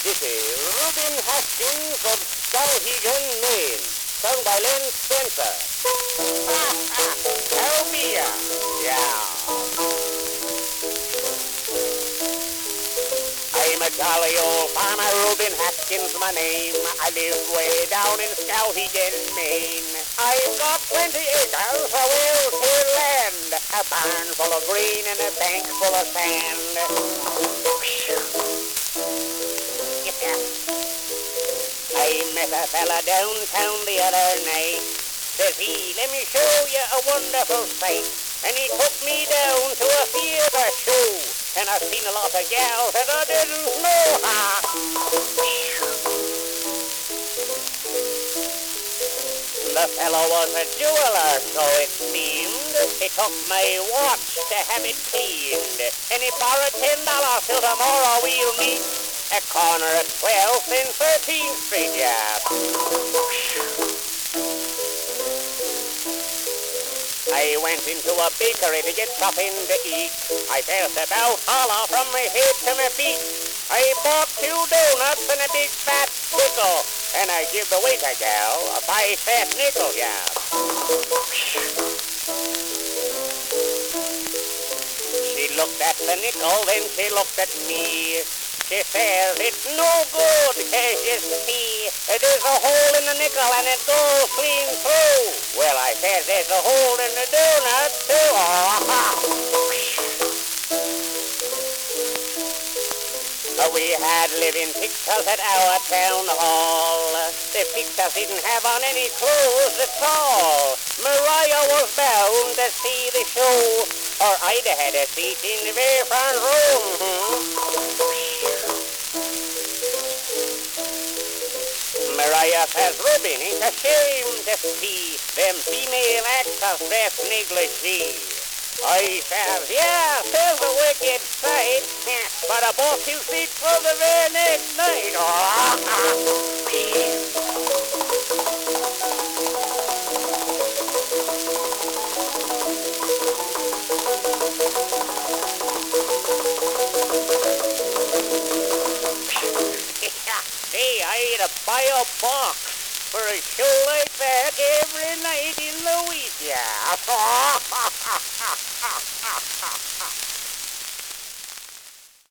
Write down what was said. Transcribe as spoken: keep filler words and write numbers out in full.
This is Reuben Haskins of Skowhegan, Maine, sung by Len Spencer. Oh, Mia. Yeah. I'm a jolly old farmer, Reuben Haskins, my name. I live way down in Skowhegan, Maine. I've got twenty acres of well-tilled land, a barn full of grain and a bank full of sand. I met a fella downtown the other night. Says he, let me show you a wonderful sight. And he took me down to a theater show. And I've seen a lot of gals that I didn't know. Ha! The fellow was a jeweler, so it seemed. He took my watch to have it cleaned. And he borrowed ten dollars till tomorrow we'll meet. A corner at twelfth and thirteenth Street, yeah. I went into a bakery to get something to eat. I felt about hollow from my head to my feet. I bought two donuts and a big fat pickle, and I give the waiter gal a five fat nickel, yeah. She looked at the nickel, then she looked at me. She says, it's no good, cause you see, there's a hole in the nickel and it goes clean through. Well, I says, there's a hole in the donut, too. Oh, we had living pictures at our town hall. The pictures didn't have on any clothes at all. Mariah was bound to see the show, or I'd have had a seat in the very front row. Mariah says, Reuben, it's a shame to see them female actors dressed negligee. I says, yeah, there's a wicked sight, but I bought two seats for the very next night. Hey, I had to buy a box for a show like that every night in the week, yeah.